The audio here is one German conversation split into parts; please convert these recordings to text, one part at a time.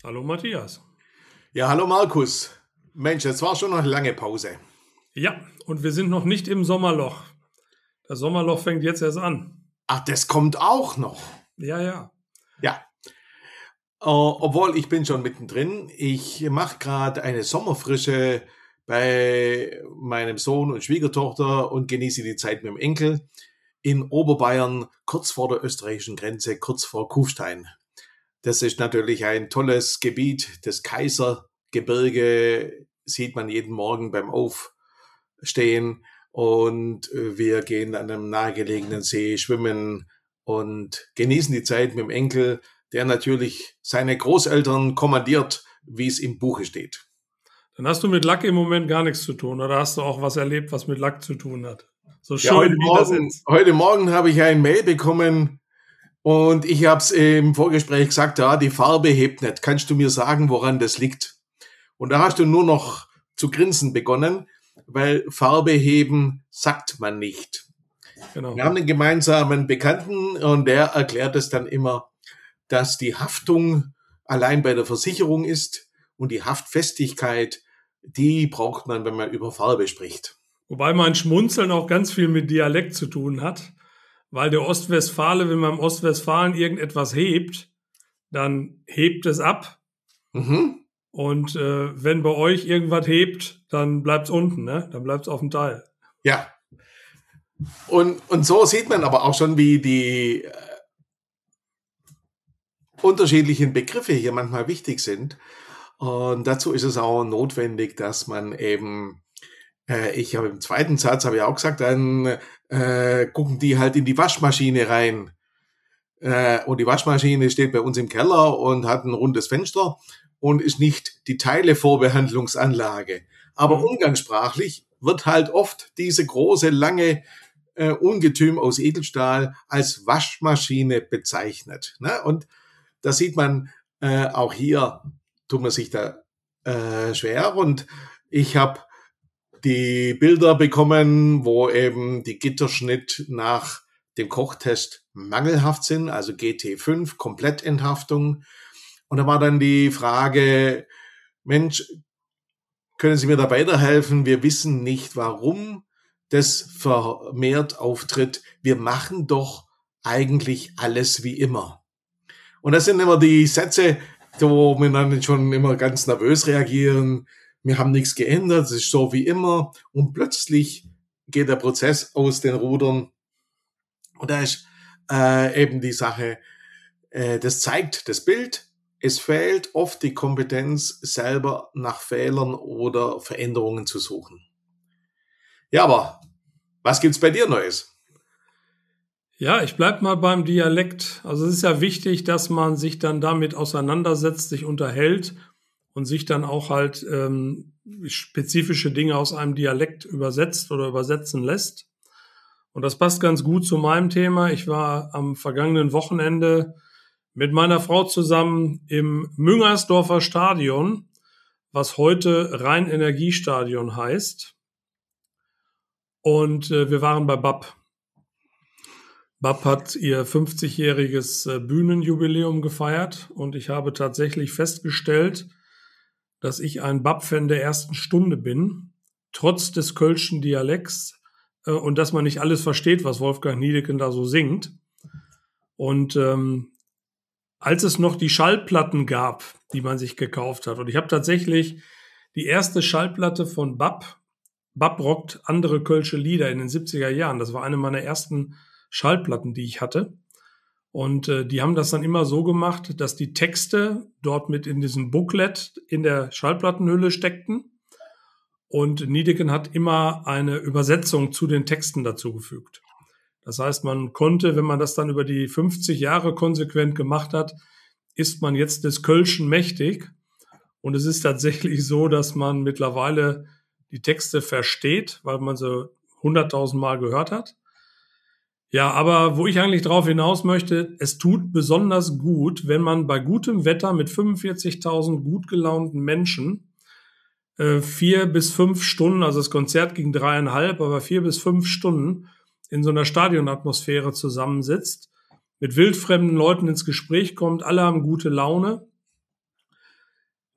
Hallo Matthias. Ja, hallo Markus. Mensch, das war schon noch eine lange Pause. Ja, und wir sind noch nicht im Sommerloch. Das Sommerloch fängt jetzt erst an. Ach, das kommt auch noch. Ja. Ja, obwohl ich bin schon mittendrin. Ich mache gerade eine Sommerfrische bei meinem Sohn und Schwiegertochter und genieße die Zeit mit dem Enkel in Oberbayern, kurz vor der österreichischen Grenze, kurz vor Kufstein. Das ist natürlich ein tolles Gebiet. Das Kaisergebirge sieht man jeden Morgen beim Aufstehen. Und wir gehen an einem nahegelegenen See schwimmen und genießen die Zeit mit dem Enkel, der natürlich seine Großeltern kommandiert, wie es im Buche steht. Dann hast du mit Lack im Moment gar nichts zu tun, oder hast du auch was erlebt, was mit Lack zu tun hat? So schön, Ja, wie das ist. heute Morgen habe ich ein Mail bekommen und ich habe es im Vorgespräch gesagt, ja, die Farbe hebt nicht. Kannst du mir sagen, woran das liegt? Und da hast du nur noch zu grinsen begonnen, weil Farbe heben sagt man nicht. Genau. Wir haben einen gemeinsamen Bekannten und der erklärt es dann immer, dass die Haftung allein bei der Versicherung ist und die Haftfestigkeit, die braucht man, wenn man über Farbe spricht. Wobei mein Schmunzeln auch ganz viel mit Dialekt zu tun hat, weil der Ostwestfale, wenn man im Ostwestfalen irgendetwas hebt, dann hebt es ab. Mhm. Und wenn bei euch irgendwas hebt, dann bleibt es unten, ne? Dann bleibt es auf dem Teil. Ja. Und so sieht man aber auch schon, wie die unterschiedlichen Begriffe hier manchmal wichtig sind. Und dazu ist es auch notwendig, dass man eben, ich habe im zweiten Satz, habe ich auch gesagt, dann gucken die halt in die Waschmaschine rein. Und die Waschmaschine steht bei uns im Keller und hat ein rundes Fenster und ist nicht die Teilevorbehandlungsanlage. Aber umgangssprachlich wird halt oft diese große, lange Ungetüm aus Edelstahl als Waschmaschine bezeichnet. Ne? Und da sieht man, auch hier tut man sich da schwer. Und ich habe die Bilder bekommen, wo eben die Gitterschnitt nach dem Kochtest mangelhaft sind, also GT5, Komplettenthaftung. Und da war dann die Frage, Mensch, können Sie mir da weiterhelfen? Wir wissen nicht, warum das vermehrt auftritt. Wir machen doch eigentlich alles wie immer. Und das sind immer die Sätze, wo wir dann schon immer ganz nervös reagieren. Wir haben nichts geändert, es ist so wie immer. Und plötzlich geht der Prozess aus den Rudern. Und da ist eben die Sache, das zeigt das Bild. Es fehlt oft die Kompetenz, selber nach Fehlern oder Veränderungen zu suchen. Ja, aber was gibt's bei dir Neues? Ja, ich bleib mal beim Dialekt. Also es ist ja wichtig, dass man sich dann damit auseinandersetzt, sich unterhält und sich dann auch halt spezifische Dinge aus einem Dialekt übersetzt oder übersetzen lässt. Und das passt ganz gut zu meinem Thema. Ich war am vergangenen Wochenende mit meiner Frau zusammen im Müngersdorfer Stadion, was heute Rhein-Energiestadion heißt. Und wir waren bei BAP. BAP hat ihr 50-jähriges Bühnenjubiläum gefeiert und ich habe tatsächlich festgestellt, dass ich ein BAP-Fan der ersten Stunde bin, trotz des kölschen Dialekts und dass man nicht alles versteht, was Wolfgang Niedecken da so singt. Und als es noch die Schallplatten gab, die man sich gekauft hat, und ich habe tatsächlich die erste Schallplatte von BAP rockt andere kölsche Lieder in den 70er Jahren. Das war eine meiner ersten Schallplatten, die ich hatte. Und die haben das dann immer so gemacht, dass die Texte dort mit in diesem Booklet in der Schallplattenhülle steckten. Und Niedecken hat immer eine Übersetzung zu den Texten dazugefügt. Das heißt, man konnte, wenn man das dann über die 50 Jahre konsequent gemacht hat, ist man jetzt des Kölschen mächtig. Und es ist tatsächlich so, dass man mittlerweile die Texte versteht, weil man sie 100.000 Mal gehört hat. Ja, aber wo ich eigentlich drauf hinaus möchte, es tut besonders gut, wenn man bei gutem Wetter mit 45.000 gut gelaunten Menschen 4 bis 5 Stunden, also das Konzert ging 3,5, aber 4 bis 5 Stunden in so einer Stadionatmosphäre zusammensitzt, mit wildfremden Leuten ins Gespräch kommt, alle haben gute Laune.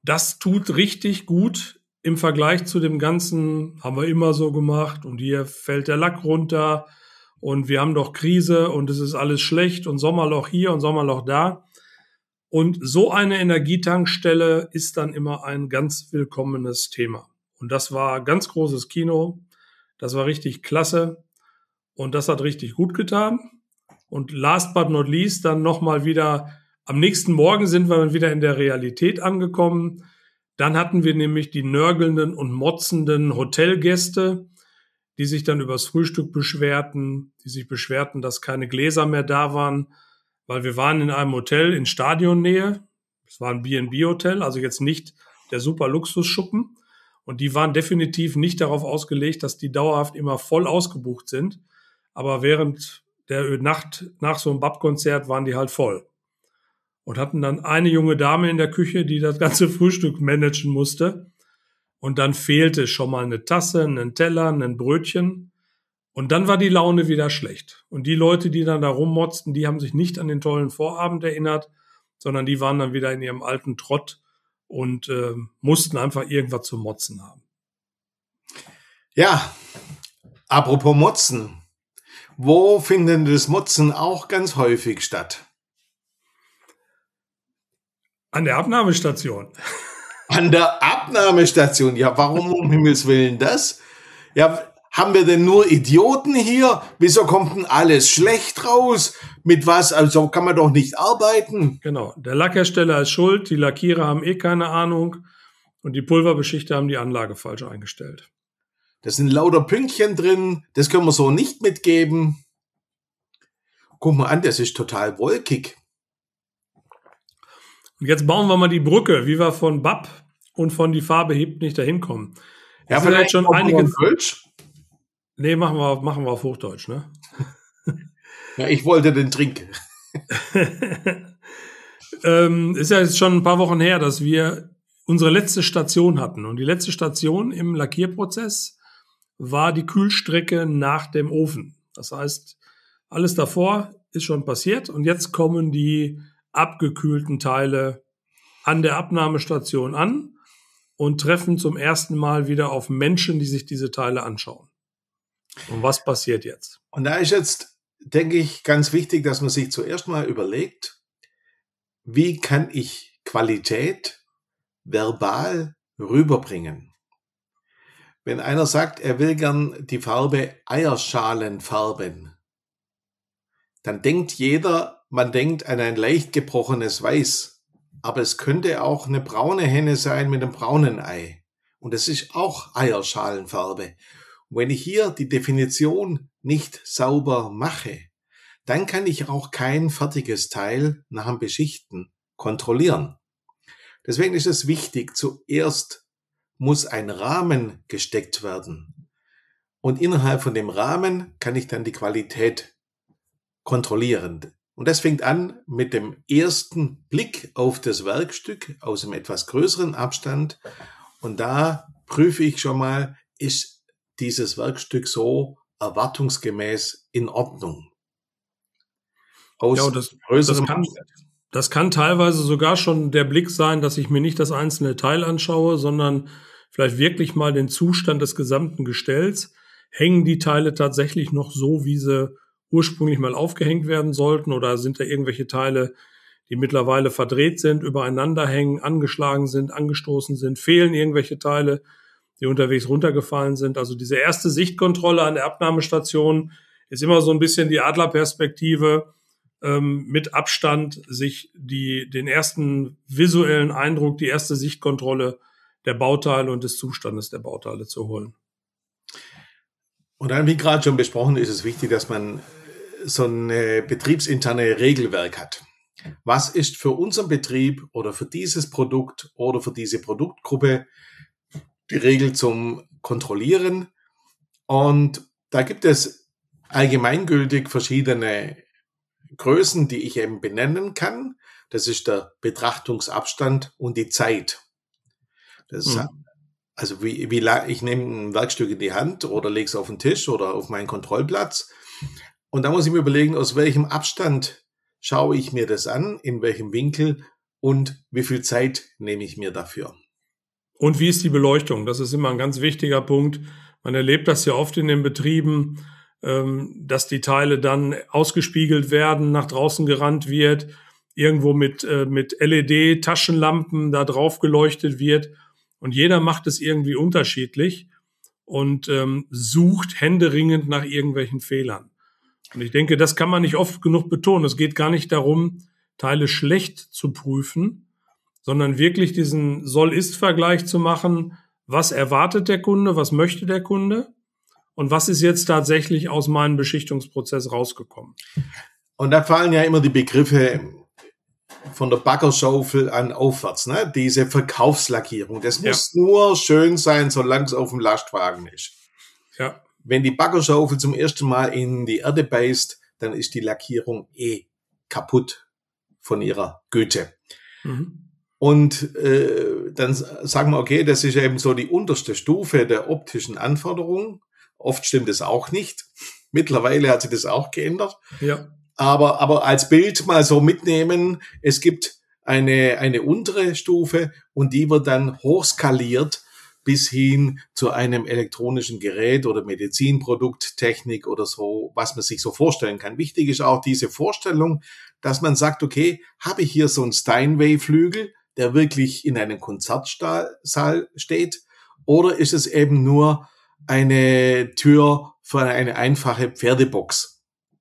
das tut richtig gut im Vergleich zu dem Ganzen, haben wir immer so gemacht und hier fällt der Lack runter und wir haben doch Krise und es ist alles schlecht und Sommerloch hier und Sommerloch da. Und so eine Energietankstelle ist dann immer ein ganz willkommenes Thema. Und das war ganz großes Kino. Das war richtig klasse. Und das hat richtig gut getan. Und last but not least dann nochmal wieder, am nächsten Morgen sind wir dann wieder in der Realität angekommen. Dann hatten wir nämlich die nörgelnden und motzenden Hotelgäste, die sich dann übers Frühstück beschwerten, die sich beschwerten, dass keine Gläser mehr da waren, weil wir waren in einem Hotel in Stadionnähe. Es war ein B&B-Hotel, also jetzt nicht der super Luxusschuppen. Und die waren definitiv nicht darauf ausgelegt, dass die dauerhaft immer voll ausgebucht sind. Aber während der Nacht nach so einem BAP-Konzert waren die halt voll. Und hatten dann eine junge Dame in der Küche, die das ganze Frühstück managen musste. Und dann fehlte schon mal eine Tasse, einen Teller, ein Brötchen. Und dann war die Laune wieder schlecht. Und die Leute, die dann da rummotzten, die haben sich nicht an den tollen Vorabend erinnert, sondern die waren dann wieder in ihrem alten Trott und mussten einfach irgendwas zu motzen haben. Ja, apropos Motzen. Wo findet das Motzen auch ganz häufig statt? An der Abnahmestation. An der Abnahmestation. Ja, warum um Himmels Willen das? Ja, haben wir denn nur Idioten hier? Wieso kommt denn alles schlecht raus? Mit was? Also kann man doch nicht arbeiten. Genau. Der Lackhersteller ist schuld. Die Lackierer haben eh keine Ahnung. Und die Pulverbeschichter haben die Anlage falsch eingestellt. Da sind lauter Pünktchen drin. Das können wir so nicht mitgeben. Guck mal an, das ist total wolkig. Und jetzt bauen wir mal die Brücke, wie wir von BAP und von die Farbe hebt nicht dahin kommen. Ja, vielleicht schon einige. Kölsch? Nee, machen wir auf Hochdeutsch, ne? Ja, ich wollte den trinken. Ist ja jetzt schon ein paar Wochen her, dass wir unsere letzte Station hatten. Und die letzte Station im Lackierprozess war die Kühlstrecke nach dem Ofen. Das heißt, alles davor ist schon passiert und jetzt kommen die abgekühlten Teile an der Abnahmestation an und treffen zum ersten Mal wieder auf Menschen, die sich diese Teile anschauen. Und was passiert jetzt? Und da ist jetzt, denke ich, ganz wichtig, dass man sich zuerst mal überlegt, wie kann ich Qualität verbal rüberbringen? Wenn einer sagt, er will gern die Farbe Eierschalenfarben färben, dann denkt man denkt an ein leicht gebrochenes Weiß. Aber es könnte auch eine braune Henne sein mit einem braunen Ei. Und das ist auch Eierschalenfarbe. Und wenn ich hier die Definition nicht sauber mache, dann kann ich auch kein fertiges Teil nach dem Beschichten kontrollieren. Deswegen ist es wichtig, zuerst muss ein Rahmen gesteckt werden. Und innerhalb von dem Rahmen kann ich dann die Qualität kontrollieren. Und das fängt an mit dem ersten Blick auf das Werkstück aus einem etwas größeren Abstand. Und da prüfe ich schon mal, ist dieses Werkstück so erwartungsgemäß in Ordnung? Das kann teilweise sogar schon der Blick sein, dass ich mir nicht das einzelne Teil anschaue, sondern vielleicht wirklich mal den Zustand des gesamten Gestells. Hängen die Teile tatsächlich noch so, wie sie ursprünglich mal aufgehängt werden sollten, oder sind da irgendwelche Teile, die mittlerweile verdreht sind, übereinander hängen, angeschlagen sind, angestoßen sind, fehlen irgendwelche Teile, die unterwegs runtergefallen sind. Also diese erste Sichtkontrolle an der Abnahmestation ist immer so ein bisschen die Adlerperspektive, mit Abstand sich den ersten visuellen Eindruck, die erste Sichtkontrolle der Bauteile und des Zustandes der Bauteile zu holen. Und dann, wie gerade schon besprochen, ist es wichtig, dass man so ein betriebsinterne Regelwerk hat. Was ist für unseren Betrieb oder für dieses Produkt oder für diese Produktgruppe die Regel zum Kontrollieren? Und da gibt es allgemeingültig verschiedene Größen, die ich eben benennen kann. Das ist der Betrachtungsabstand und die Zeit. Das ist, also ich nehme ein Werkstück in die Hand oder lege es auf den Tisch oder auf meinen Kontrollplatz. Und da muss ich mir überlegen, aus welchem Abstand schaue ich mir das an, in welchem Winkel und wie viel Zeit nehme ich mir dafür. Und wie ist die Beleuchtung? Das ist immer ein ganz wichtiger Punkt. Man erlebt das ja oft in den Betrieben, dass die Teile dann ausgespiegelt werden, nach draußen gerannt wird, irgendwo mit LED-Taschenlampen da drauf geleuchtet wird. Und jeder macht es irgendwie unterschiedlich und sucht händeringend nach irgendwelchen Fehlern. Und ich denke, das kann man nicht oft genug betonen. Es geht gar nicht darum, Teile schlecht zu prüfen, sondern wirklich diesen Soll-Ist-Vergleich zu machen. Was erwartet der Kunde? Was möchte der Kunde? Und was ist jetzt tatsächlich aus meinem Beschichtungsprozess rausgekommen? Und da fallen ja immer die Begriffe von der Baggerschaufel an aufwärts, ne? Diese Verkaufslackierung. Das muss nur schön sein, solange es auf dem Lastwagen ist. Ja. Wenn die Baggerschaufel zum ersten Mal in die Erde beißt, dann ist die Lackierung kaputt von ihrer Güte. Mhm. Und dann sagen wir, okay, das ist eben so die unterste Stufe der optischen Anforderungen. Oft stimmt es auch nicht. Mittlerweile hat sich das auch geändert. Ja. Aber als Bild mal so mitnehmen, es gibt eine untere Stufe und die wird dann hochskaliert bis hin zu einem elektronischen Gerät oder Medizinprodukt, Technik oder so, was man sich so vorstellen kann. Wichtig ist auch diese Vorstellung, dass man sagt, okay, habe ich hier so einen Steinway-Flügel, der wirklich in einem Konzertsaal steht, oder ist es eben nur eine Tür für eine einfache Pferdebox?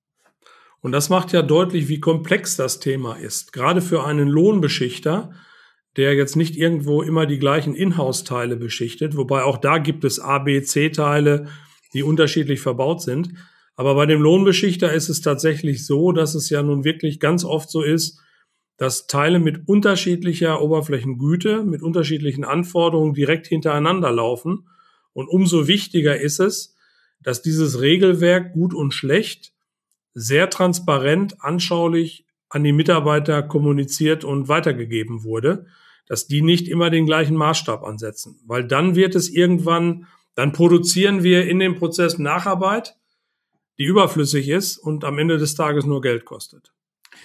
Und das macht ja deutlich, wie komplex das Thema ist. Gerade für einen Lohnbeschichter, der jetzt nicht irgendwo immer die gleichen Inhouse-Teile beschichtet, wobei auch da gibt es A, B, C-Teile, die unterschiedlich verbaut sind. Aber bei dem Lohnbeschichter ist es tatsächlich so, dass es ja nun wirklich ganz oft so ist, dass Teile mit unterschiedlicher Oberflächengüte, mit unterschiedlichen Anforderungen direkt hintereinander laufen. Und umso wichtiger ist es, dass dieses Regelwerk gut und schlecht sehr transparent, anschaulich an die Mitarbeiter kommuniziert und weitergegeben wurde, dass die nicht immer den gleichen Maßstab ansetzen. Weil dann wird es irgendwann, dann produzieren wir in dem Prozess Nacharbeit, die überflüssig ist und am Ende des Tages nur Geld kostet.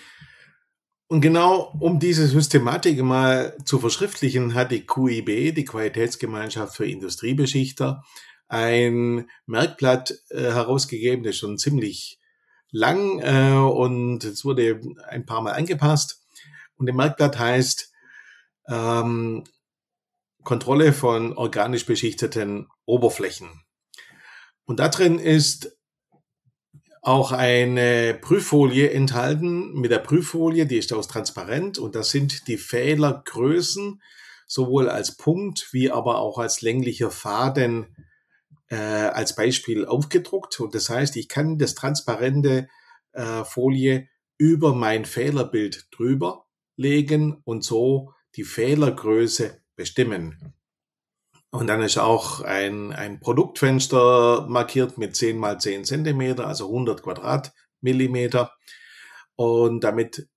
Und genau um diese Systematik mal zu verschriftlichen, hat die QIB, die Qualitätsgemeinschaft für Industriebeschichter, ein Merkblatt herausgegeben, das ist schon ziemlich lang und es wurde ein paar Mal angepasst. Und das Merkblatt heißt Kontrolle von organisch beschichteten Oberflächen. Und da drin ist auch eine Prüffolie enthalten. Mit der Prüffolie, die ist aus transparent und da sind die Fehlergrößen sowohl als Punkt wie aber auch als länglicher Faden als Beispiel aufgedruckt. Und das heißt, ich kann das transparente Folie über mein Fehlerbild drüber legen und so die Fehlergröße bestimmen. Und dann ist auch ein Produktfenster markiert mit 10 mal 10 Zentimeter, also 100 Quadratmillimeter und damit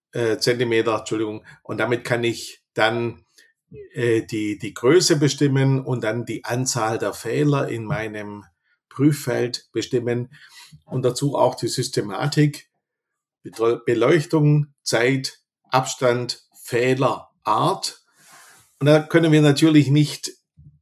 und damit kann ich dann die Größe bestimmen und dann die Anzahl der Fehler in meinem Prüffeld bestimmen und dazu auch die Systematik, Beleuchtung, Zeit, Abstand, Fehler, Art. Und da können wir natürlich nicht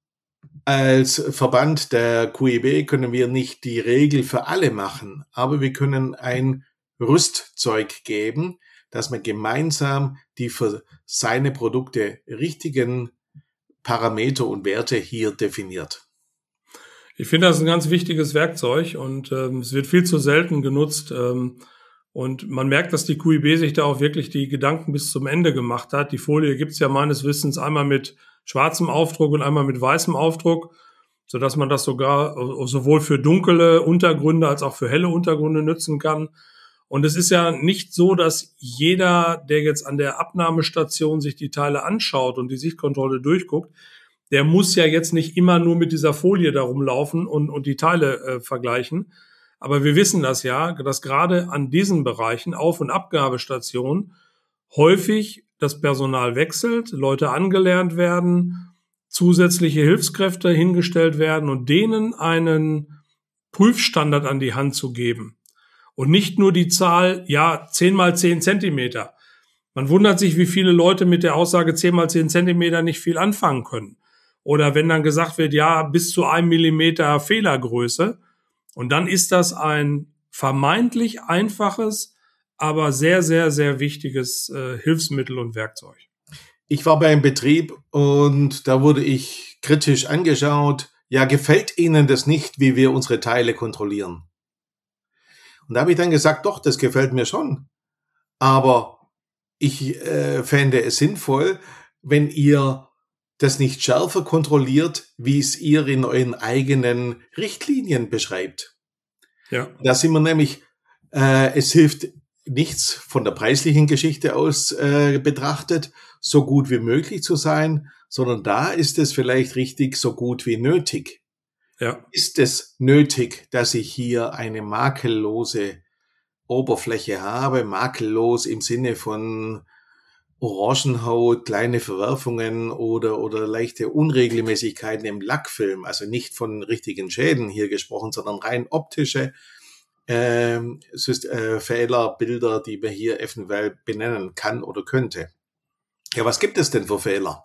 als Verband der QIB können wir nicht die Regel für alle machen, aber wir können ein Rüstzeug geben, dass man gemeinsam die für seine Produkte richtigen Parameter und Werte hier definiert. Ich finde, das ist ein ganz wichtiges Werkzeug und es wird viel zu selten genutzt. Und man merkt, dass die QIB sich da auch wirklich die Gedanken bis zum Ende gemacht hat. Die Folie gibt's ja meines Wissens einmal mit schwarzem Aufdruck und einmal mit weißem Aufdruck, sodass man das sogar sowohl für dunkle Untergründe als auch für helle Untergründe nutzen kann. Und es ist ja nicht so, dass jeder, der jetzt an der Abnahmestation sich die Teile anschaut und die Sichtkontrolle durchguckt, der muss ja jetzt nicht immer nur mit dieser Folie da rumlaufen und die Teile vergleichen. Aber wir wissen das ja, dass gerade an diesen Bereichen, Auf- und Abgabestationen, häufig das Personal wechselt, Leute angelernt werden, zusätzliche Hilfskräfte hingestellt werden und denen einen Prüfstandard an die Hand zu geben. Und nicht nur die Zahl, 10 mal 10 Zentimeter. Man wundert sich, wie viele Leute mit der Aussage 10 mal 10 Zentimeter nicht viel anfangen können. Oder wenn dann gesagt wird, ja, bis zu 1 Millimeter Fehlergröße. Und dann ist das ein vermeintlich einfaches, aber sehr, sehr, sehr wichtiges Hilfsmittel und Werkzeug. Ich war bei einem Betrieb und da wurde ich kritisch angeschaut. Ja, gefällt Ihnen das nicht, wie wir unsere Teile kontrollieren? Und da habe ich dann gesagt, doch, das gefällt mir schon. Aber ich fände es sinnvoll, wenn ihr das nicht schärfer kontrolliert, wie es ihr in euren eigenen Richtlinien beschreibt. Ja. Da sind wir nämlich, es hilft nichts von der preislichen Geschichte aus betrachtet, so gut wie möglich zu sein, sondern da ist es vielleicht richtig, so gut wie nötig. Ja. Ist es nötig, dass ich hier eine makellose Oberfläche habe, makellos im Sinne von Orangenhaut, kleine Verwerfungen oder leichte Unregelmäßigkeiten im Lackfilm, also nicht von richtigen Schäden hier gesprochen, sondern rein optische Fehler, Bilder, die man hier eventuell benennen kann oder könnte. Ja, was gibt es denn für Fehler?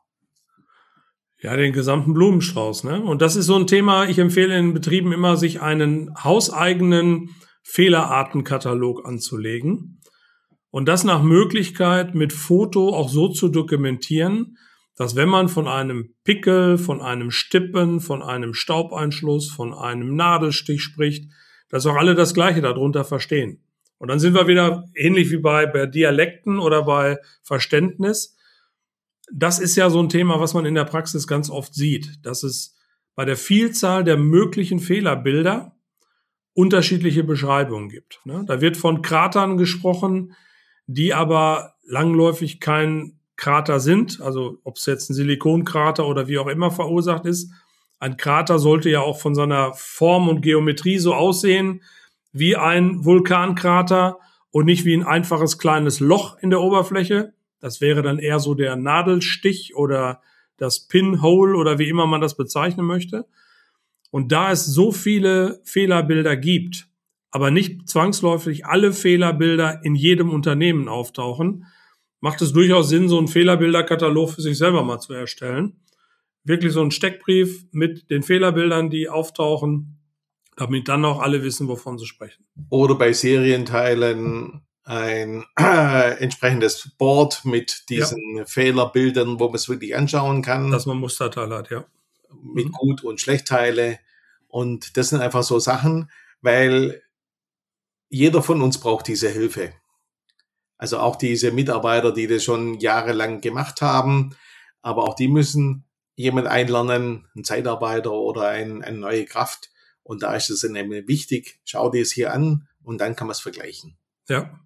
Ja, den gesamten Blumenstrauß, ne? Und das ist so ein Thema, ich empfehle in Betrieben immer, sich einen hauseigenen Fehlerartenkatalog anzulegen und das nach Möglichkeit mit Foto auch so zu dokumentieren, dass wenn man von einem Pickel, von einem Stippen, von einem Staubeinschluss, von einem Nadelstich spricht, dass auch alle das Gleiche darunter verstehen. Und dann sind wir wieder ähnlich wie bei Dialekten oder bei Verständnis. Das ist ja so ein Thema, was man in der Praxis ganz oft sieht, dass es bei der Vielzahl der möglichen Fehlerbilder unterschiedliche Beschreibungen gibt. Da wird von Kratern gesprochen, die aber langläufig kein Krater sind, also ob es jetzt ein Silikonkrater oder wie auch immer verursacht ist. Ein Krater sollte ja auch von seiner Form und Geometrie so aussehen wie ein Vulkankrater und nicht wie ein einfaches kleines Loch in der Oberfläche. Das wäre dann eher so der Nadelstich oder das Pinhole oder wie immer man das bezeichnen möchte. Und da es so viele Fehlerbilder gibt, aber nicht zwangsläufig alle Fehlerbilder in jedem Unternehmen auftauchen, macht es durchaus Sinn, so einen Fehlerbilderkatalog für sich selber mal zu erstellen. Wirklich so einen Steckbrief mit den Fehlerbildern, die auftauchen, damit dann auch alle wissen, wovon sie sprechen. Oder bei Serienteilen ein entsprechendes Board mit diesen Fehlerbildern, wo man es wirklich anschauen kann. Dass man Musterteile hat, ja. Mit Gut- und Schlechtteile. Und das sind einfach so Sachen, weil jeder von uns braucht diese Hilfe. Also auch diese Mitarbeiter, die das schon jahrelang gemacht haben, aber auch die müssen jemand einlernen, einen Zeitarbeiter oder eine neue Kraft. Und da ist es dann eben wichtig, schau dir es hier an und dann kann man es vergleichen. Ja.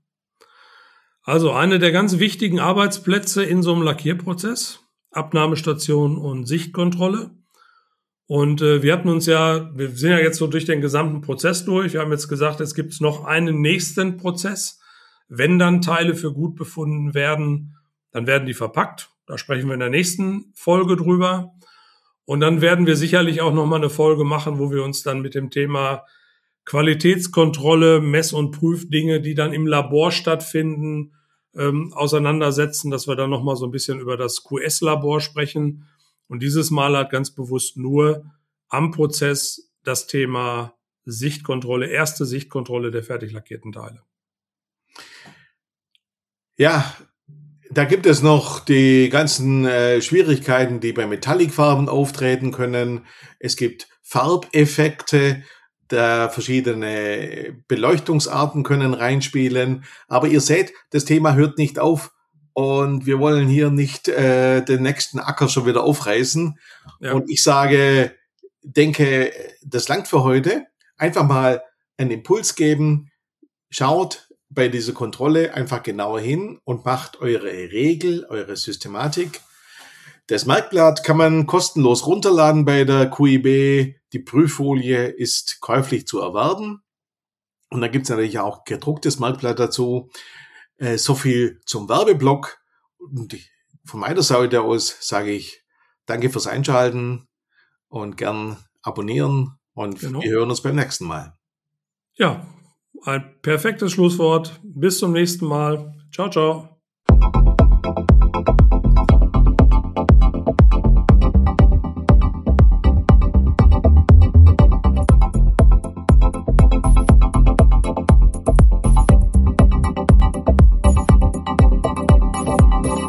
Also eine der ganz wichtigen Arbeitsplätze in so einem Lackierprozess, Abnahmestation und Sichtkontrolle. Und wir sind ja jetzt so durch den gesamten Prozess durch. Wir haben jetzt gesagt, es gibt noch einen nächsten Prozess. Wenn dann Teile für gut befunden werden, dann werden die verpackt. Da sprechen wir in der nächsten Folge drüber. Und dann werden wir sicherlich auch nochmal eine Folge machen, wo wir uns dann mit dem Thema Qualitätskontrolle, Mess- und Prüfdinge, die dann im Labor stattfinden, auseinandersetzen, dass wir dann nochmal so ein bisschen über das QS-Labor sprechen. Und dieses Mal hat ganz bewusst nur am Prozess das Thema Sichtkontrolle, erste Sichtkontrolle der fertig lackierten Teile. Ja, da gibt es noch die ganzen Schwierigkeiten, die bei Metallicfarben auftreten können. Es gibt Farbeffekte, da verschiedene Beleuchtungsarten können reinspielen. Aber ihr seht, das Thema hört nicht auf. Und wir wollen hier nicht den nächsten Acker schon wieder aufreißen. Ja. Und ich denke, das langt für heute. Einfach mal einen Impuls geben. Schaut bei dieser Kontrolle einfach genauer hin und macht eure Regel, eure Systematik. Das Merkblatt kann man kostenlos runterladen bei der QIB. Die Prüffolie ist käuflich zu erwerben. Und da gibt es natürlich auch gedrucktes Merkblatt dazu. So viel zum Werbeblock. Und von meiner Seite aus sage ich danke fürs Einschalten und gern abonnieren. Und Wir hören uns beim nächsten Mal. Ja, ein perfektes Schlusswort. Bis zum nächsten Mal. Ciao, ciao.